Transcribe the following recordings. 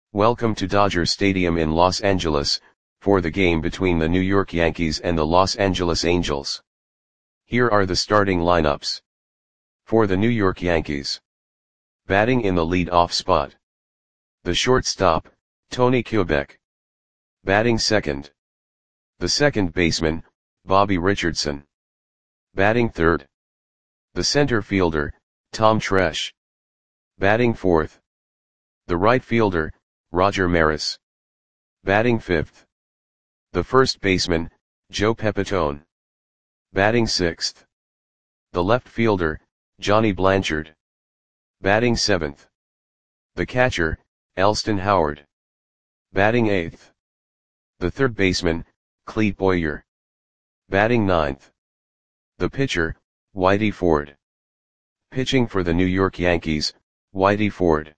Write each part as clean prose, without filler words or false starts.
Welcome to Dodger Stadium in Los Angeles, for the game between the New York Yankees and the Los Angeles Angels. Here are the starting lineups. For the New York Yankees. Batting in the lead-off spot. The shortstop, Tony Kubek. Batting second. The second baseman, Bobby Richardson. Batting third. The center fielder, Tom Tresh. Batting fourth. The right fielder, Roger Maris. Batting fifth. The first baseman, Joe Pepitone. Batting sixth. The left fielder, Johnny Blanchard. Batting seventh. The catcher, Elston Howard. Batting eighth. The third baseman, Clete Boyer. Batting ninth. The pitcher, Whitey Ford. Pitching for the New York Yankees, Whitey Ford.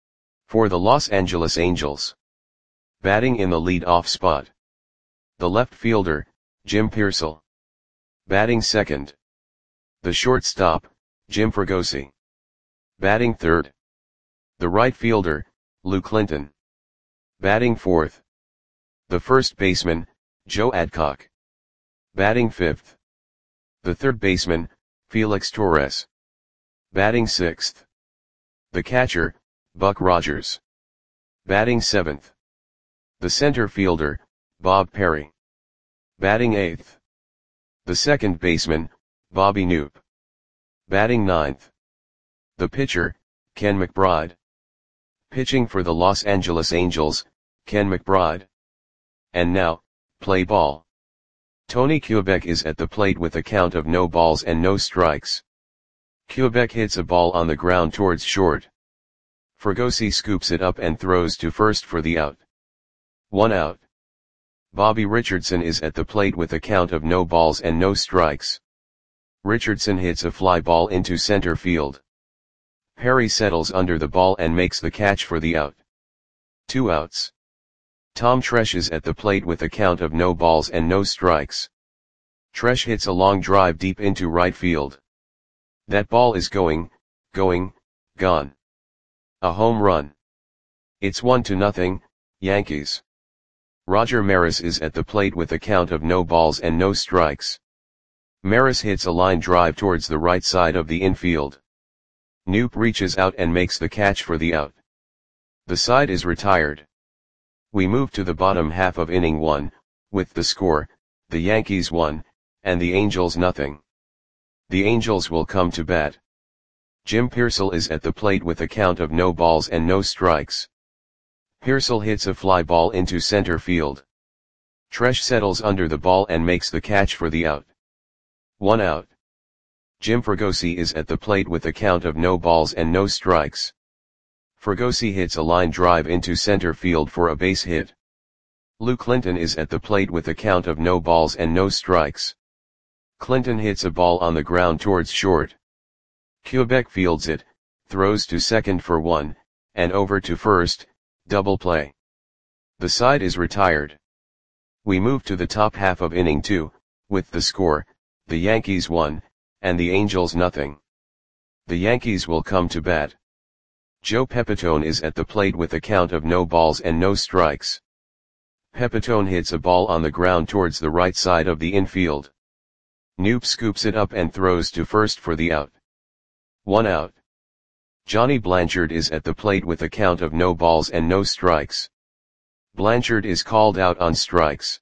For the Los Angeles Angels. Batting in the lead-off spot. The left fielder, Jim Piersall. Batting second. The shortstop, Jim Fregosi. Batting third. The right fielder, Lou Clinton. Batting fourth. The first baseman, Joe Adcock. Batting fifth. The third baseman, Felix Torres. Batting sixth. The catcher, Buck Rogers. Batting seventh. The center fielder, Bob Perry. Batting eighth. The second baseman, Bobby Knoop. Batting ninth. The pitcher, Ken McBride. Pitching for the Los Angeles Angels, Ken McBride. And now, play ball. Tony Kubek is at the plate with a count of no balls and no strikes. Kubek hits a ball on the ground towards short. Fregosi scoops it up and throws to first for the out. 1 out. Bobby Richardson is at the plate with a count of no balls and no strikes. Richardson hits a fly ball into center field. Perry settles under the ball and makes the catch for the out. 2 outs. Tom Tresh is at the plate with a count of no balls and no strikes. Tresh hits a long drive deep into right field. That ball is going, gone. A home run. It's 1-0, Yankees. Roger Maris is at the plate with a count of no balls and no strikes. Maris hits a line drive towards the right side of the infield. Knoop reaches out and makes the catch for the out. The side is retired. We move to the bottom half of inning 1, with the score, the Yankees 1, and the Angels nothing. The Angels will come to bat. Jim Piersall is at the plate with a count of no balls and no strikes. Piersall hits a fly ball into center field. Tresh settles under the ball and makes the catch for the out. 1 out. Jim Fregosi is at the plate with a count of no balls and no strikes. Fregosi hits a line drive into center field for a base hit. Lou Clinton is at the plate with a count of no balls and no strikes. Clinton hits a ball on the ground towards short. Kubek fields it, throws to second for 1, and over to first, double play. The side is retired. We move to the top half of inning 2, with the score, the Yankees 1, and the Angels nothing. The Yankees will come to bat. Joe Pepitone is at the plate with a count of no balls and no strikes. Pepitone hits a ball on the ground towards the right side of the infield. Knoop scoops it up and throws to first for the out. 1 out. Johnny Blanchard is at the plate with a count of no balls and no strikes. Blanchard is called out on strikes.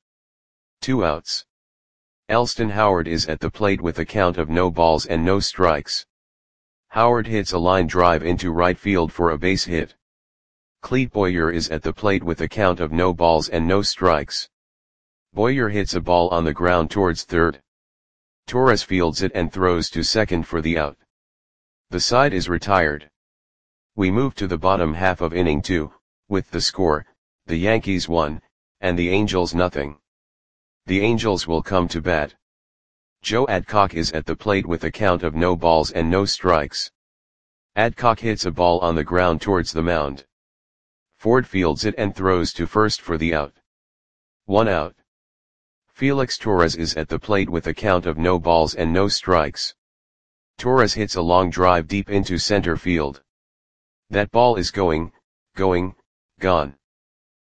2 outs. Elston Howard is at the plate with a count of no balls and no strikes. Howard hits a line drive into right field for a base hit. Clete Boyer is at the plate with a count of no balls and no strikes. Boyer hits a ball on the ground towards third. Torres fields it and throws to second for the out. The side is retired. We move to the bottom half of inning 2, with the score, the Yankees 1, and the Angels nothing. The Angels will come to bat. Joe Adcock is at the plate with a count of no balls and no strikes. Adcock hits a ball on the ground towards the mound. Ford fields it and throws to first for the out. 1 out. Felix Torres is at the plate with a count of no balls and no strikes. Torres hits a long drive deep into center field. That ball is going, gone.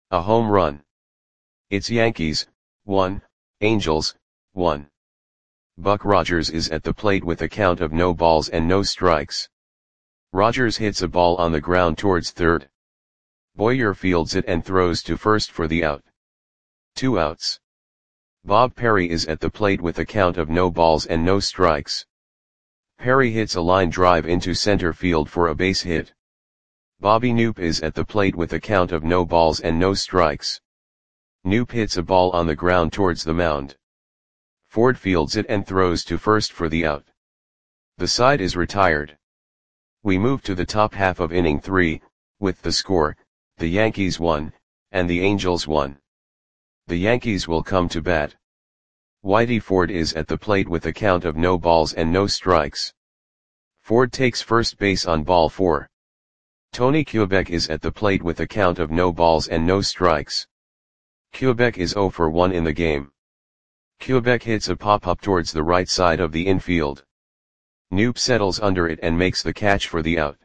A home run. It's Yankees, 1, Angels, 1. Buck Rogers is at the plate with a count of no balls and no strikes. Rogers hits a ball on the ground towards third. Boyer fields it and throws to first for the out. 2 outs. Bob Perry is at the plate with a count of no balls and no strikes. Perry hits a line drive into center field for a base hit. Bobby Knoop is at the plate with a count of no balls and no strikes. Knoop hits a ball on the ground towards the mound. Ford fields it and throws to first for the out. The side is retired. We move to the top half of inning 3, with the score, the Yankees 1, and the Angels 1. The Yankees will come to bat. Whitey Ford is at the plate with a count of no balls and no strikes. Ford takes first base on ball 4. Tony Kubek is at the plate with a count of no balls and no strikes. Kubek is 0 for 1 in the game. Kubek hits a pop-up towards the right side of the infield. Knoop settles under it and makes the catch for the out.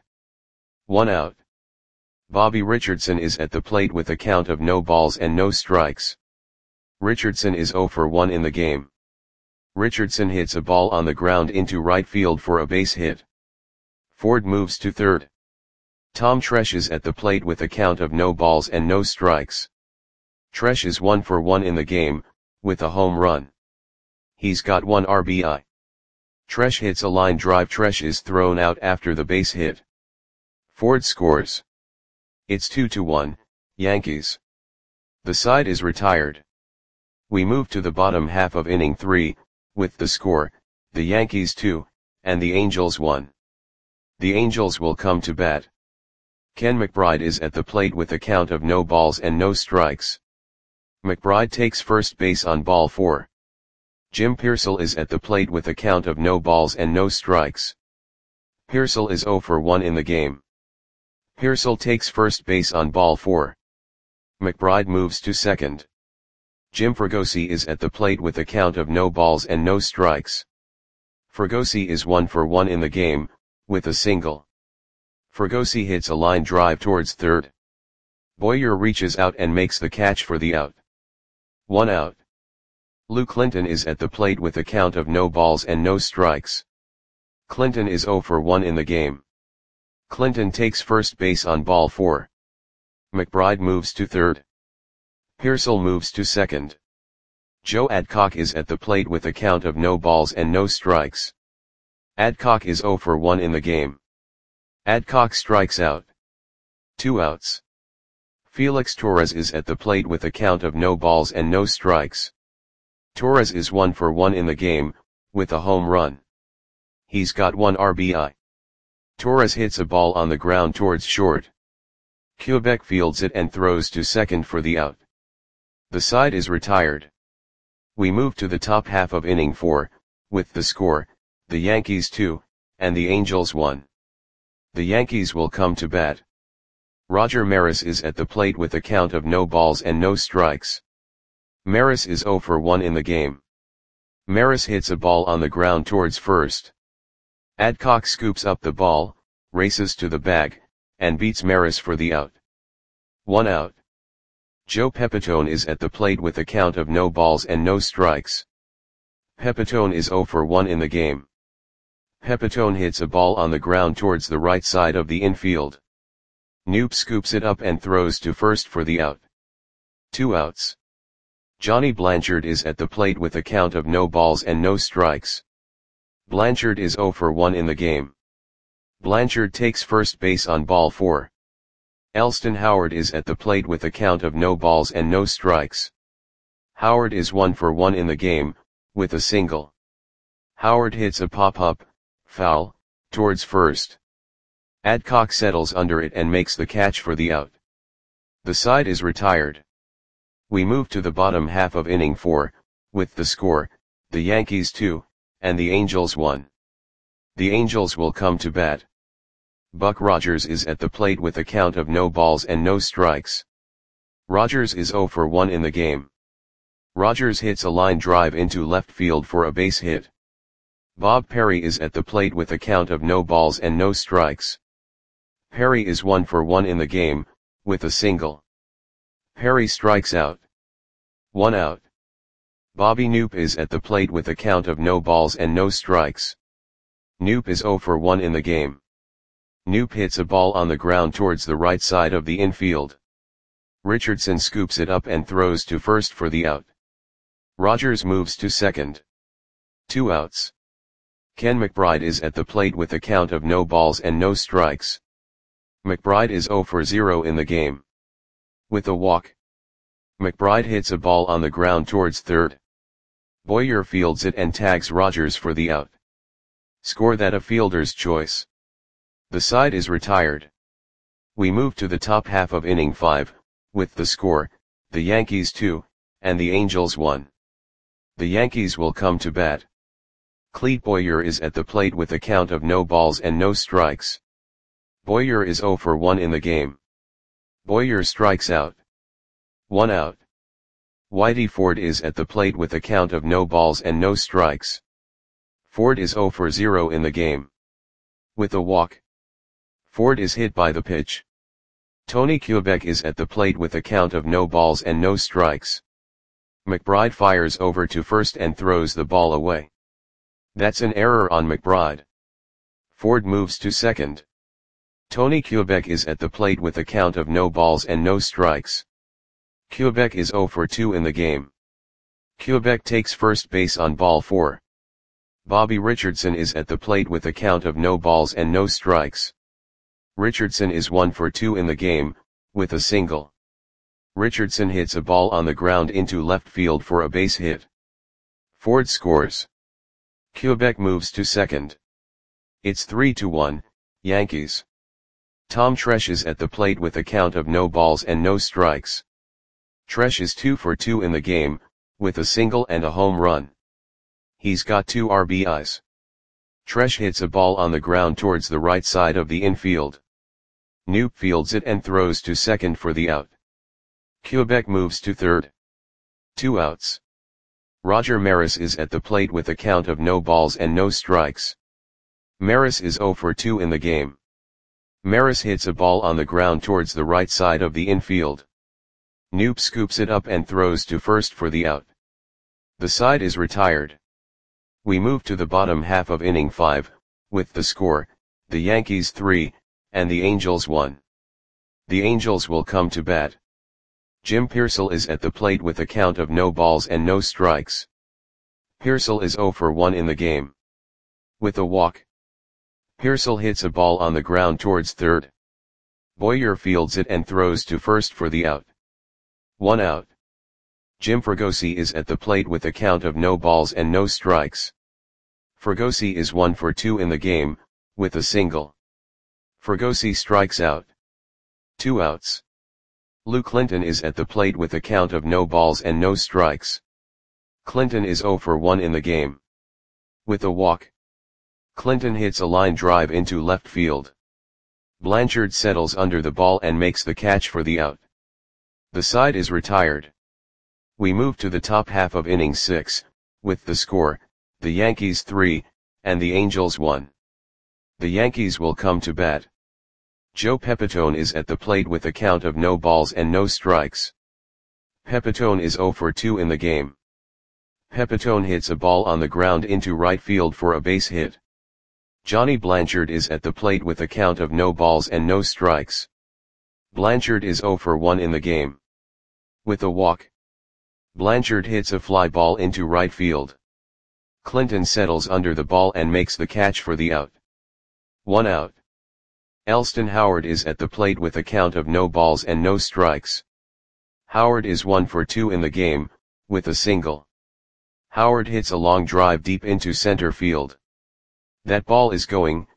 1 out. Bobby Richardson is at the plate with a count of no balls and no strikes. Richardson is 0 for 1 in the game. Richardson hits a ball on the ground into right field for a base hit. Ford moves to third. Tom Tresh is at the plate with a count of no balls and no strikes. Tresh is 1 for 1 in the game, with a home run. He's got 1 RBI. Tresh hits a line drive. Tresh is thrown out after the base hit. Ford scores. It's 2-1, Yankees. The side is retired. We move to the bottom half of inning 3, with the score, the Yankees 2, and the Angels 1. The Angels will come to bat. Ken McBride is at the plate with a count of no balls and no strikes. McBride takes first base on ball 4. Jim Piersall is at the plate with a count of no balls and no strikes. Piersall is 0 for 1 in the game. Piersall takes first base on ball 4. McBride moves to second. Jim Fregosi is at the plate with a count of no balls and no strikes. Fregosi is 1 for 1 in the game, with a single. Fregosi hits a line drive towards third. Boyer reaches out and makes the catch for the out. 1 out. Lou Clinton is at the plate with a count of no balls and no strikes. Clinton is 0 for 1 in the game. Clinton takes first base on ball 4. McBride moves to third. Piersall moves to second. Joe Adcock is at the plate with a count of no balls and no strikes. Adcock is 0 for 1 in the game. Adcock strikes out. 2 outs. Felix Torres is at the plate with a count of no balls and no strikes. Torres is 1 for 1 in the game, with a home run. He's got 1 RBI. Torres hits a ball on the ground towards short. Kubek fields it and throws to second for the out. The side is retired. We move to the top half of inning 4, with the score, the Yankees 2, and the Angels 1. The Yankees will come to bat. Roger Maris is at the plate with a count of no balls and no strikes. Maris is 0 for 1 in the game. Maris hits a ball on the ground towards first. Adcock scoops up the ball, races to the bag, and beats Maris for the out. 1 out. Joe Pepitone is at the plate with a count of no balls and no strikes. Pepitone is 0 for 1 in the game. Pepitone hits a ball on the ground towards the right side of the infield. Knoop scoops it up and throws to first for the out. 2 outs. Johnny Blanchard is at the plate with a count of no balls and no strikes. Blanchard is 0 for 1 in the game. Blanchard takes first base on ball 4. Elston Howard is at the plate with a count of no balls and no strikes. Howard is 1 for 1 in the game, with a single. Howard hits a pop-up, foul, towards first. Adcock settles under it and makes the catch for the out. The side is retired. We move to the bottom half of inning 4, with the score, the Yankees 2, and the Angels 1. The Angels will come to bat. Buck Rogers is at the plate with a count of no balls and no strikes. Rogers is 0 for 1 in the game. Rogers hits a line drive into left field for a base hit. Bob Perry is at the plate with a count of no balls and no strikes. Perry is 1 for 1 in the game, with a single. Perry strikes out. 1 out. Bobby Knoop is at the plate with a count of no balls and no strikes. Knoop is 0 for 1 in the game. Knoop hits a ball on the ground towards the right side of the infield. Richardson scoops it up and throws to first for the out. Rogers moves to second. 2 outs. Ken McBride is at the plate with a count of no balls and no strikes. McBride is 0 for 0 in the game. With a walk. McBride hits a ball on the ground towards third. Boyer fields it and tags Rogers for the out. Score that a fielder's choice. The side is retired. We move to the top half of inning 5, with the score, the Yankees 2, and the Angels 1. The Yankees will come to bat. Clete Boyer is at the plate with a count of no balls and no strikes. Boyer is 0 for 1 in the game. Boyer strikes out. 1 out. Whitey Ford is at the plate with a count of no balls and no strikes. Ford is 0 for 0 in the game. With a walk. Ford is hit by the pitch. Tony Kubek is at the plate with a count of no balls and no strikes. McBride fires over to first and throws the ball away. That's an error on McBride. Ford moves to second. Tony Kubek is at the plate with a count of no balls and no strikes. Kubek is 0 for 2 in the game. Kubek takes first base on ball 4. Bobby Richardson is at the plate with a count of no balls and no strikes. Richardson is 1 for 2 in the game, with a single. Richardson hits a ball on the ground into left field for a base hit. Ford scores. Kubek moves to second. It's 3-1, Yankees. Tom Tresh is at the plate with a count of no balls and no strikes. Tresh is 2 for 2 in the game, with a single and a home run. He's got 2 RBIs. Tresh hits a ball on the ground towards the right side of the infield. Knoop fields it and throws to second for the out. Kubek moves to third. 2 outs. Roger Maris is at the plate with a count of no balls and no strikes. Maris is 0 for 2 in the game. Maris hits a ball on the ground towards the right side of the infield. Knoop scoops it up and throws to first for the out. The side is retired. We move to the bottom half of inning 5, with the score, the Yankees 3, and the Angels 1. The Angels will come to bat. Jim Piersall is at the plate with a count of no balls and no strikes. Piersall is 0 for 1 in the game. With a walk. Piersall hits a ball on the ground towards third. Boyer fields it and throws to first for the out. 1 out. Jim Fregosi is at the plate with a count of no balls and no strikes. Fregosi is 1 for 2 in the game, with a single. Fregosi strikes out. 2 outs. Lou Clinton is at the plate with a count of no balls and no strikes. Clinton is 0 for 1 in the game. With a walk. Clinton hits a line drive into left field. Blanchard settles under the ball and makes the catch for the out. The side is retired. We move to the top half of inning 6, with the score, the Yankees 3, and the Angels 1. The Yankees will come to bat. Joe Pepitone is at the plate with a count of no balls and no strikes. Pepitone is 0 for 2 in the game. Pepitone hits a ball on the ground into right field for a base hit. Johnny Blanchard is at the plate with a count of no balls and no strikes. Blanchard is 0 for 1 in the game. With a walk. Blanchard hits a fly ball into right field. Clinton settles under the ball and makes the catch for the out. 1 out. Elston Howard is at the plate with a count of no balls and no strikes. Howard is 1 for 2 in the game, with a single. Howard hits a long drive deep into center field. That ball is gone.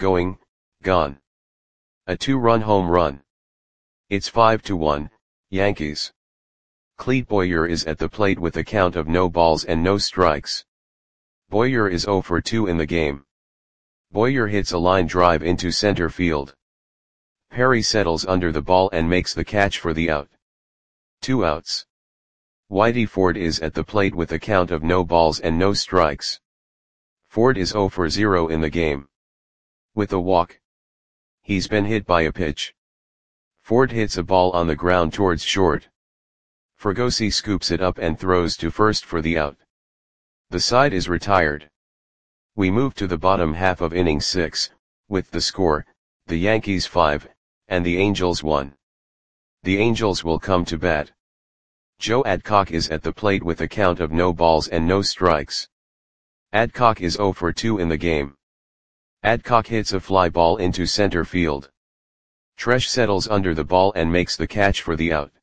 A 2-run home run. It's 5-1, Yankees. Clete Boyer is at the plate with a count of no balls and no strikes. Boyer is 0 for 2 in the game. Boyer hits a line drive into center field. Perry settles under the ball and makes the catch for the out. 2 outs. Whitey Ford is at the plate with a count of no balls and no strikes. Ford is 0 for 0 in the game. With a walk. He's been hit by a pitch. Ford hits a ball on the ground towards short. Fregosi scoops it up and throws to first for the out. The side is retired. We move to the bottom half of inning 6, with the score, the Yankees 5, and the Angels 1. The Angels will come to bat. Joe Adcock is at the plate with a count of no balls and no strikes. Adcock is 0 for 2 in the game. Adcock hits a fly ball into center field. Tresh settles under the ball and makes the catch for the out.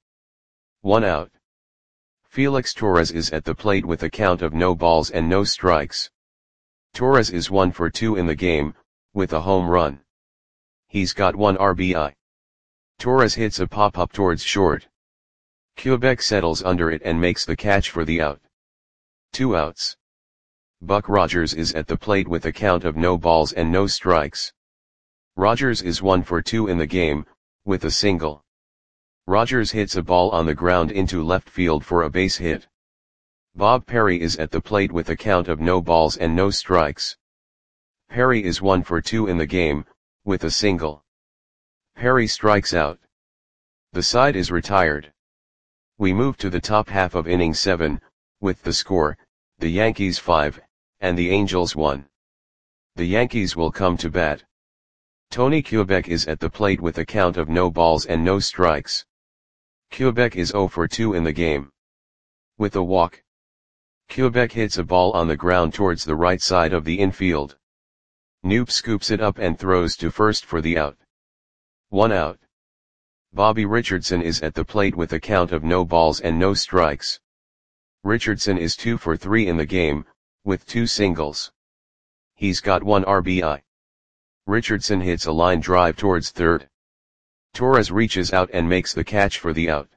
1 out. Felix Torres is at the plate with a count of no balls and no strikes. Torres is 1 for 2 in the game, with a home run. He's got 1 RBI. Torres hits a pop-up towards short. Quebec settles under it and makes the catch for the out. 2 outs. Buck Rogers is at the plate with a count of no balls and no strikes. Rogers is 1 for 2 in the game, with a single. Rogers hits a ball on the ground into left field for a base hit. Bob Perry is at the plate with a count of no balls and no strikes. Perry is 1 for 2 in the game, with a single. Perry strikes out. The side is retired. We move to the top half of inning 7, with the score, the Yankees 5, and the Angels 1. The Yankees will come to bat. Tony Quebec is at the plate with a count of no balls and no strikes. Quebec is 0 for 2 in the game. With a walk. Quebec hits a ball on the ground towards the right side of the infield. Knoop scoops it up and throws to first for the out. 1 out. Bobby Richardson is at the plate with a count of no balls and no strikes. Richardson is 2 for 3 in the game, with 2 singles. He's got 1 RBI. Richardson hits a line drive towards third. Torres reaches out and makes the catch for the out.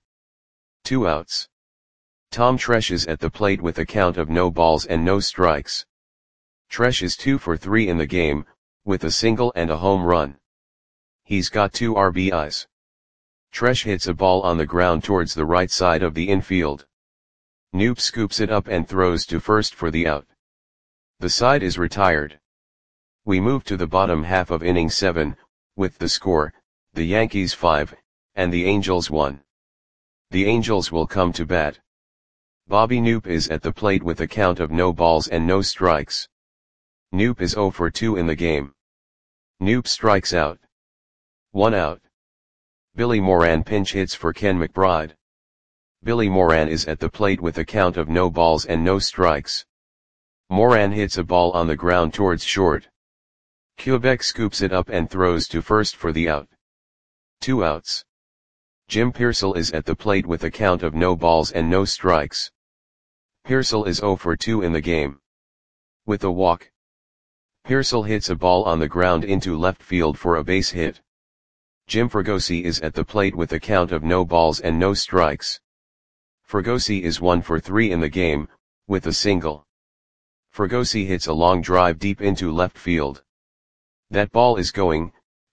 2 outs. Tom Tresh is at the plate with a count of no balls and no strikes. Tresh is 2 for 3 in the game, with a single and a home run. He's got 2 RBIs. Tresh hits a ball on the ground towards the right side of the infield. Knoop scoops it up and throws to first for the out. The side is retired. We move to the bottom half of inning 7, with the score, the Yankees 5, and the Angels 1. The Angels will come to bat. Bobby Knoop is at the plate with a count of no balls and no strikes. Knoop is 0 for 2 in the game. Knoop strikes out. 1 out. Billy Moran pinch hits for Ken McBride. Billy Moran is at the plate with a count of no balls and no strikes. Moran hits a ball on the ground towards short. Quebec scoops it up and throws to first for the out. 2 outs. Jim Pearsall is at the plate with a count of no balls and no strikes. Pearsall is 0 for 2 in the game. With a walk. Pearsall hits a ball on the ground into left field for a base hit. Jim Fregosi is at the plate with a count of no balls and no strikes. Fregosi is 1 for 3 in the game, with a single. Fregosi hits a long drive deep into left field. That ball is going,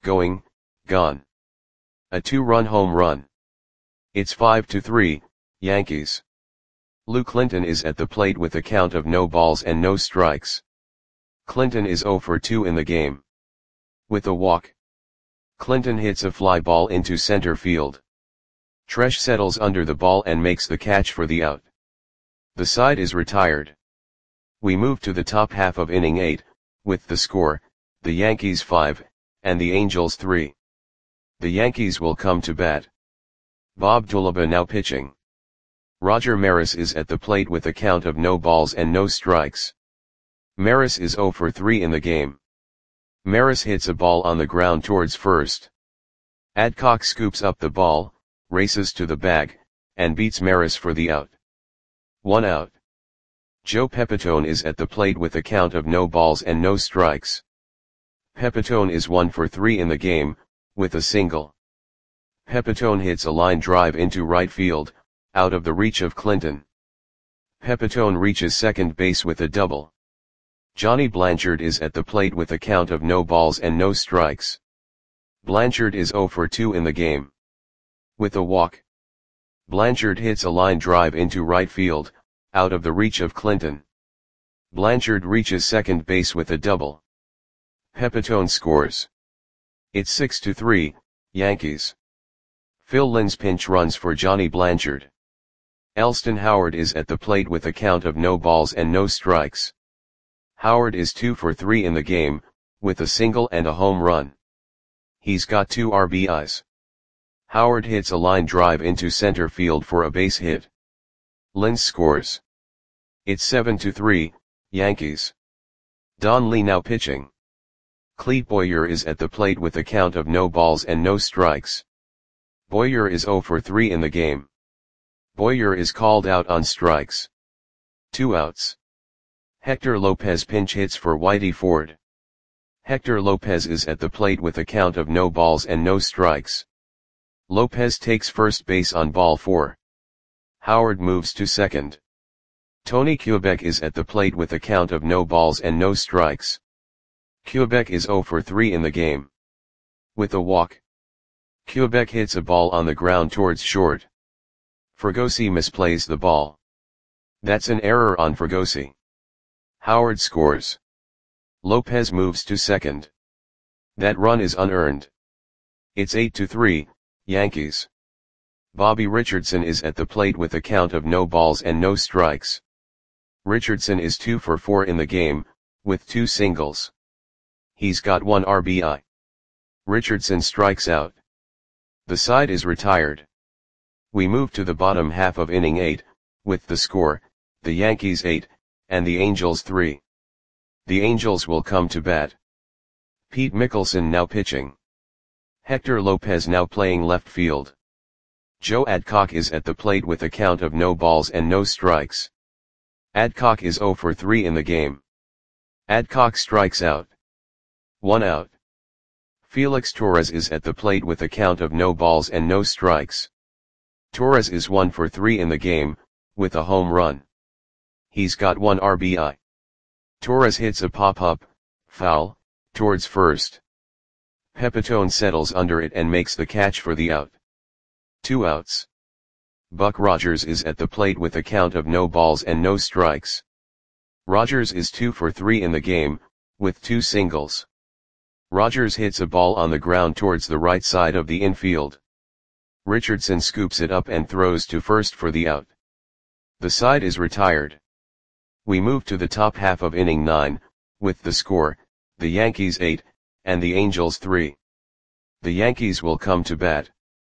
gone. A 2-run home run. It's 5-3, Yankees. Lou Clinton is at the plate with a count of no balls and no strikes. Clinton is 0 for 2 in the game. With a walk. Clinton hits a fly ball into center field. Tresh settles under the ball and makes the catch for the out. The side is retired. We move to the top half of inning 8, with the score, the Yankees 5, and the Angels 3. The Yankees will come to bat. Bob Dulaba now pitching. Roger Maris is at the plate with a count of no balls and no strikes. Maris is 0 for 3 in the game. Maris hits a ball on the ground towards first. Adcock scoops up the ball, races to the bag, and beats Maris for the out. 1 out. Joe Pepitone is at the plate with a count of no balls and no strikes. Pepitone is 1 for 3 in the game, with a single. Pepitone hits a line drive into right field, out of the reach of Clinton. Pepitone reaches second base with a double. Johnny Blanchard is at the plate with a count of no balls and no strikes. Blanchard is 0 for 2 in the game. With a walk. Blanchard hits a line drive into right field, out of the reach of Clinton. Blanchard reaches second base with a double. Pepitone scores. It's 6-3, Yankees. Phil Linz pinch runs for Johnny Blanchard. Elston Howard is at the plate with a count of no balls and no strikes. Howard is 2 for 3 in the game, with a single and a home run. He's got 2 RBIs. Howard hits a line drive into center field for a base hit. Lins scores. It's 7-3, Yankees. Don Lee now pitching. Clete Boyer is at the plate with a count of no balls and no strikes. Boyer is 0 for 3 in the game. Boyer is called out on strikes. 2 outs. Hector Lopez pinch hits for Whitey Ford. Hector Lopez is at the plate with a count of no balls and no strikes. Lopez takes first base on ball 4. Howard moves to second. Tony Quebec is at the plate with a count of no balls and no strikes. Quebec is 0 for 3 in the game. With a walk, Quebec hits a ball on the ground towards short. Fregosi misplays the ball. That's an error on Fregosi. Howard scores. Lopez moves to second. That run is unearned. It's 8-3, Yankees. Bobby Richardson is at the plate with a count of no balls and no strikes. Richardson is 2 for 4 in the game, with 2 singles. He's got 1 RBI. Richardson strikes out. The side is retired. We move to the bottom half of inning 8, with the score, the Yankees 8, and the Angels 3. The Angels will come to bat. Pete Mickelson now pitching. Hector Lopez now playing left field. Joe Adcock is at the plate with a count of no balls and no strikes. Adcock is 0 for 3 in the game. Adcock strikes out. 1 out. Felix Torres is at the plate with a count of no balls and no strikes. Torres is 1 for 3 in the game, with a home run. He's got 1 RBI. Torres hits a pop-up, foul, towards first. Pepitone settles under it and makes the catch for the out. 2 outs. Buck Rogers is at the plate with a count of no balls and no strikes. Rogers is 2 for 3 in the game, with 2 singles. Rogers hits a ball on the ground towards the right side of the infield. Richardson scoops it up and throws to first for the out. The side is retired. We move to the top half of inning 9, with the score, the Yankees 8, and the Angels 3. The Yankees will come to bat.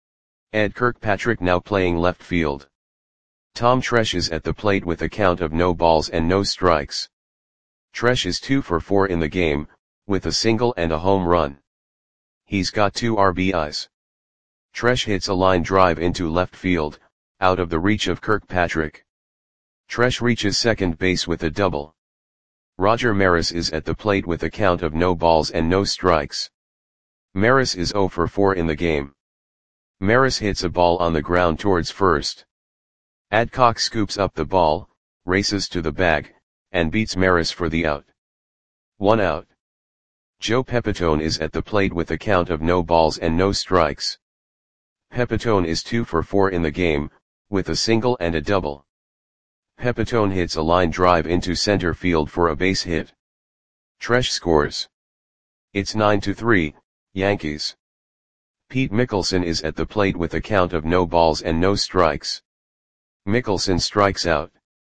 Ed Kirkpatrick now playing left field. Tom Tresh is at the plate with a count of no balls and no strikes. Tresh is 2 for 4 in the game, with a single and a home run. He's got 2 RBIs. Tresh hits a line drive into left field, out of the reach of Kirkpatrick. Tresh reaches second base with a double. Roger Maris is at the plate with a count of no balls and no strikes. Maris is 0 for 4 in the game. Maris hits a ball on the ground towards first. Adcock scoops up the ball, races to the bag, and beats Maris for the out. 1 out. Joe Pepitone is at the plate with a count of no balls and no strikes. Pepitone is 2 for 4 in the game, with a single and a double. Pepitone hits a line drive into center field for a base hit. Tresh scores. It's 9-3, Yankees. Pete Mickelson is at the plate with a count of no balls and no strikes. Mickelson strikes out.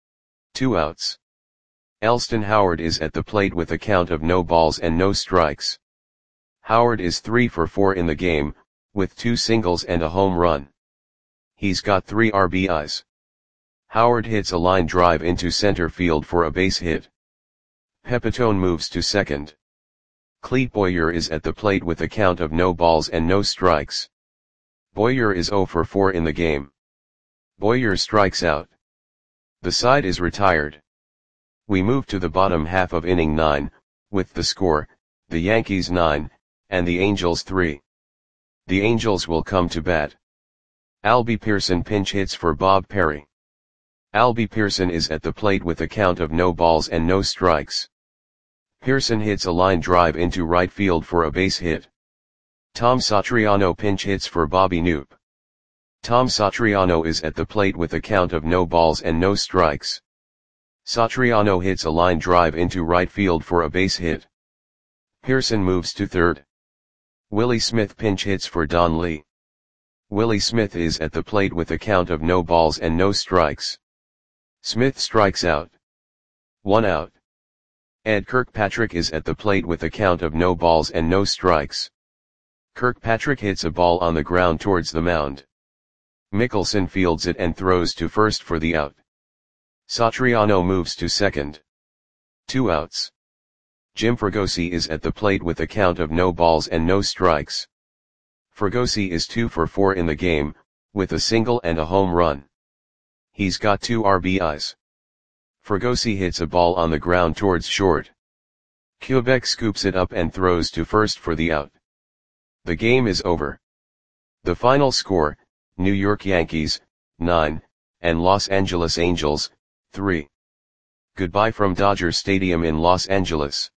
2 outs. Elston Howard is at the plate with a count of no balls and no strikes. Howard is 3 for 4 in the game, with 2 singles and a home run. He's got 3 RBIs. Howard hits a line drive into center field for a base hit. Pepitone moves to second. Clete Boyer is at the plate with a count of no balls and no strikes. Boyer is 0 for 4 in the game. Boyer strikes out. The side is retired. We move to the bottom half of inning 9, with the score, the Yankees 9, and the Angels 3. The Angels will come to bat. Albie Pearson pinch hits for Bob Perry. Albie Pearson is at the plate with a count of no balls and no strikes. Pearson hits a line drive into right field for a base hit. Tom Satriano pinch hits for Bobby Knoop. Tom Satriano is at the plate with a count of no balls and no strikes. Satriano hits a line drive into right field for a base hit. Pearson moves to third. Willie Smith pinch hits for Don Lee. Willie Smith is at the plate with a count of no balls and no strikes. Smith strikes out. 1 out. Ed Kirkpatrick is at the plate with a count of no balls and no strikes. Kirkpatrick hits a ball on the ground towards the mound. Mickelson fields it and throws to first for the out. Satriano moves to second. 2 outs. Jim Fregosi is at the plate with a count of no balls and no strikes. Fregosi is 2 for 4 in the game, with a single and a home run. He's got 2 RBIs. Fregosi hits a ball on the ground towards short. Quebec scoops it up and throws to first for the out. The game is over. The final score, New York Yankees, 9, and Los Angeles Angels, 3. Goodbye from Dodger Stadium in Los Angeles.